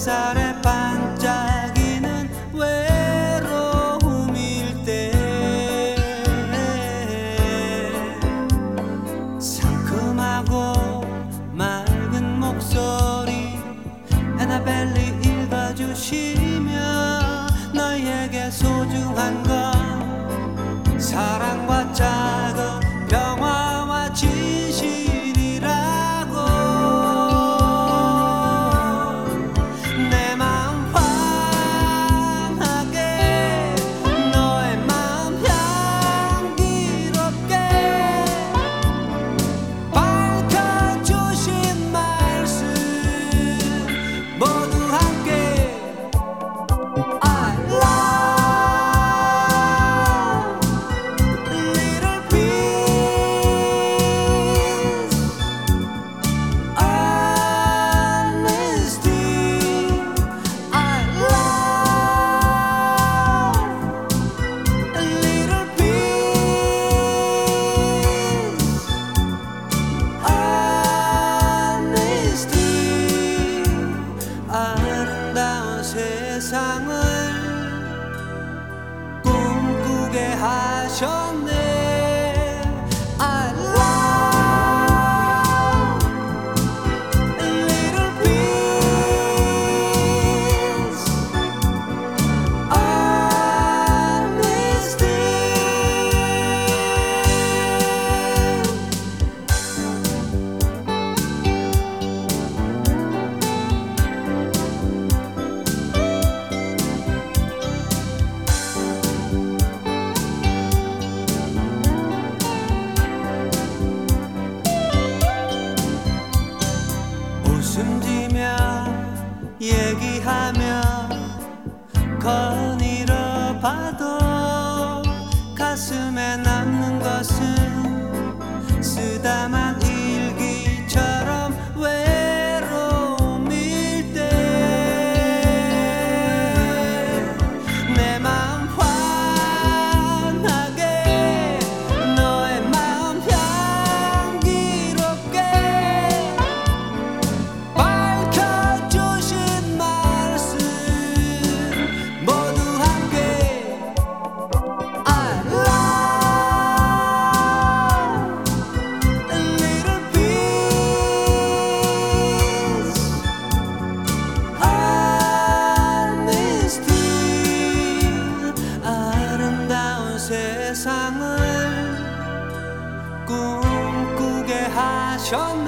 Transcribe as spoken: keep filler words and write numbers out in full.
햇살에 반짝이는 외로움일 때 상큼하고 맑은 목소리 에나벨리 읽어주시며 너에게 소중한 건 사랑과 작은 평화와 진실이라고. 내 마음 환하게 너의 마음 향기롭게 밝혀주신 말씀 모두 함께 I love little peace honesty. I love little peace honesty. 아름다운 세상을 꿈꾸게 하셨네. I love little peace honesty. 웃음 지며 얘기하며 거닐어 봐도 가슴에 남는 것은 쓰다만 일기처럼 외로움일 때 내 마음 환하게 너의 마음 향기롭게 밝혀주신 말씀 모두 함께 I love little peace honesty. 아름다운 세상을 꿈꾸게 하셨네.